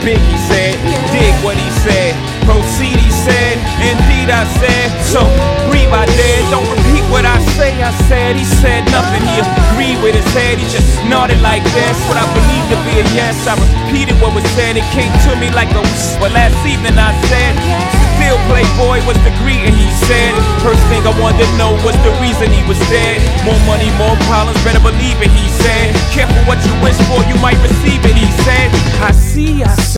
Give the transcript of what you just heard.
Biggie said, dig what he said, proceed he said, indeed I said. So breathe I dare, don't repeat what I say. I said, he said nothing, he agreed with his head, he just nodded like this. What I believed to be a yes, I repeated what was said. It came to me like a whisper. Last evening I said, still playboy was the greeting, he said. First thing I wanted to know was the reason he was dead. More money, more problems, better believe it, he said. Careful what you wish for, you might receive it, he said. I see,